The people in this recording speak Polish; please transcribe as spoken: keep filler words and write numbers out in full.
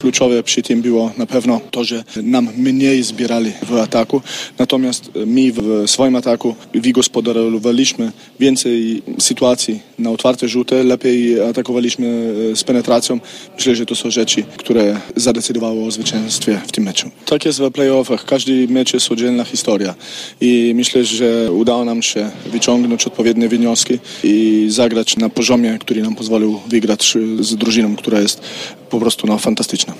Kluczowe przy tym było na pewno to, że nam mniej zbierali w ataku, natomiast my w swoim ataku wygospodarowaliśmy więcej sytuacji na otwarte rzuty, lepiej atakowaliśmy z penetracją. Myślę, że to są rzeczy, które zadecydowały o zwycięstwie w tym meczu. Tak jest w playoffach, każdy mecz jest oddzielna historia i myślę, że udało nam się wyciągnąć odpowiednie wnioski i zagrać na poziomie, który nam pozwolił wygrać z drużyną, która jest po prostu no, fantastyczna.